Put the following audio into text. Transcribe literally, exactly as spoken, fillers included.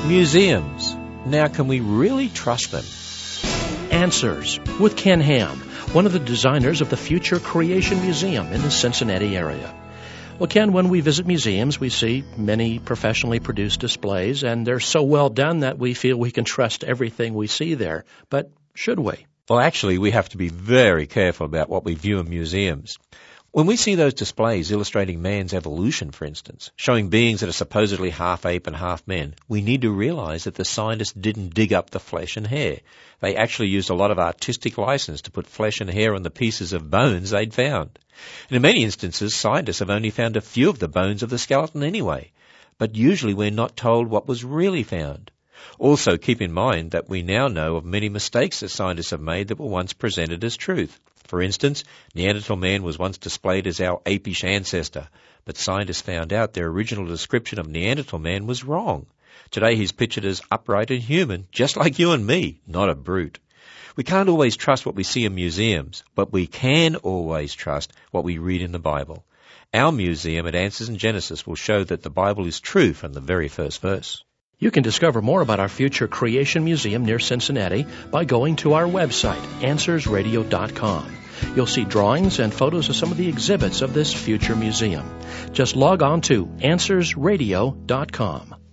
Museums. Now, can we really trust them? Answers with Ken Ham, one of the designers of the Future Creation Museum in the Cincinnati area. Well, Ken, when we visit museums, we see many professionally produced displays, and they're so well done that we feel we can trust everything we see there. But should we? Well, actually, we have to be very careful about what we view in museums. When we see those displays illustrating man's evolution, for instance, showing beings that are supposedly half ape and half men, we need to realize that the scientists didn't dig up the flesh and hair. They actually used a lot of artistic license to put flesh and hair on the pieces of bones they'd found. And in many instances, scientists have only found a few of the bones of the skeleton anyway. But usually we're not told what was really found. Also, keep in mind that we now know of many mistakes that scientists have made that were once presented as truth. For instance, Neanderthal man was once displayed as our apish ancestor, but scientists found out their original description of Neanderthal man was wrong. Today he's pictured as upright and human, just like you and me, not a brute. We can't always trust what we see in museums, but we can always trust what we read in the Bible. Our museum at Answers in Genesis will show that the Bible is true from the very first verse. You can discover more about our Future Creation Museum near Cincinnati by going to our website, answers radio dot com. You'll see drawings and photos of some of the exhibits of this future museum. Just log on to answers radio dot com.